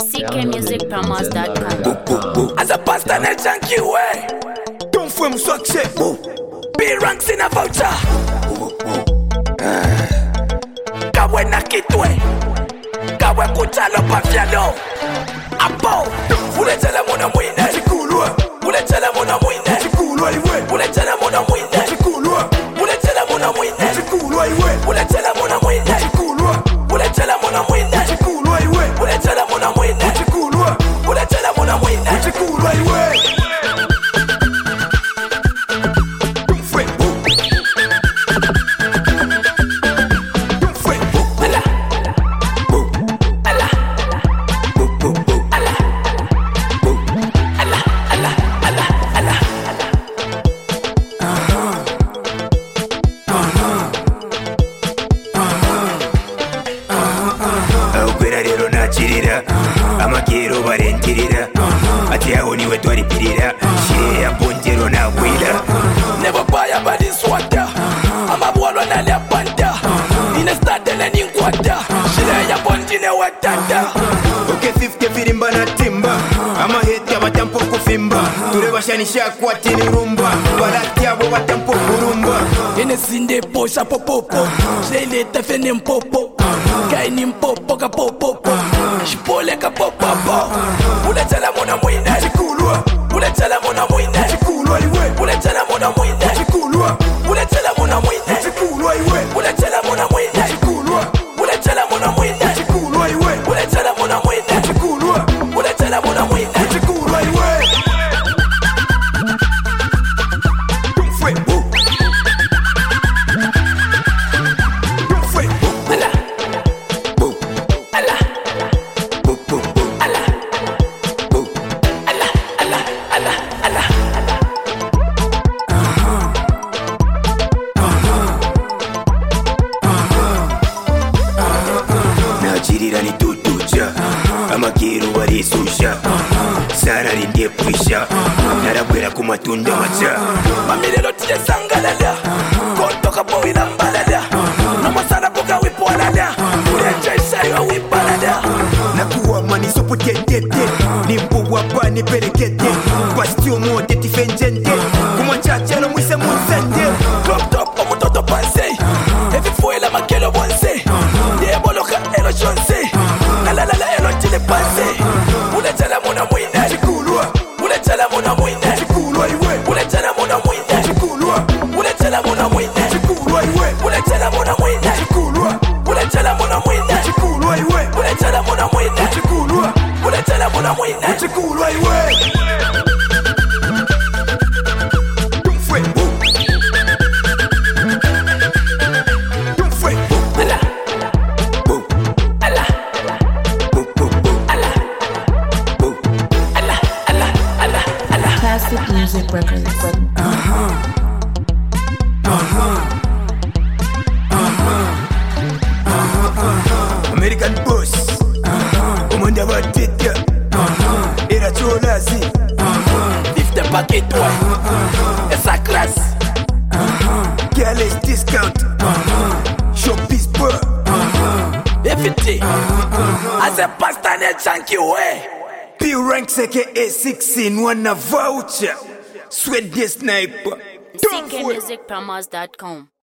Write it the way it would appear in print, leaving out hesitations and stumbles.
CKmusicpromos.com. As a pastor, I thank you, eh? Don't film success. Be ranks in a voucher. Kawe na kitwe. Kawe kuchalo pafiano. Apo. Uletele muna mwine. Chikulwa. Uletele muna mwine. Chikulwa iwe. Uletele muna mwine. Chikulwa. Uletele muna mwine. Chikulwa iwe. Uletele muna mwine. Chikulwa. Uletele muna mwine. Chikulwa iwe. Uletele muna mwine. Chikulwa. Uletele muna mwine. Chikulwa iwe. Amakero barentirira ati aho niwe twaripirira shire ya ponjero na gwira Never buy a body swatter. I'm a ball on a lap panda. In a start and an inquater. Shire ya ponjine watanda. okay 50 firimba na timba ama heti abatampo kufimba turebashanisha kwatini rumba barati abo batampo kurumba Ine sinde posha popopo. Shile tefene mpopo. Kaini mpopo ka popopo. Shipole ka popopo. Uletele muna mwine. Chikulwa. Uletele muna mwine. Chikulwa iwe. Uletele muna mwine. Chikulwa. Uletele muna mwine. Chikulwa iwe. Uletele muna mwine. Chikulwa. Uletele muna mwine. Chikulwa iwe. Uletele muna mwine. Chikulwa. Uletele muna mwine. Chikulwa iwe. nachirira ni tutuja amakero barisusha sara rindie kwisha narabwera ku matunda macha Mamilelo tiye sangalala. Kontoka boila mbalala. Namasana boka wipolala. Uleja isayo wipalala. nakuwa maniso putetete nimbuwa pani perekete bastio mote tifenjente kumachachelo mwise munzende Crop top omutoto panse. Evi fuela makelo bonse. Deboloka elo chonse. Nalalala elo chile panse. Uletele muna mwine. Chikulwa. Uletele muna mwine. Chikulwa iwe. Uletele muna mwine. Chikulwa. Uletele muna mwine. Chikulwa iwe. Uletele muna mwine. Chikulwa. Uletele muna mwine. Chikulwa iwe. Uletele muna mwine. Chikulwa. Uletele muna mwine. Chikulwa iwe. Classic Music Records. American boss umanda batete era cholazi If the packet boy. It's a class. careless discount shoppies bar Everything. As a pastor, I thank you, eh? P ranks aka 16 wanna voucher sweat the sniper don't fool CKmusicpromos.com.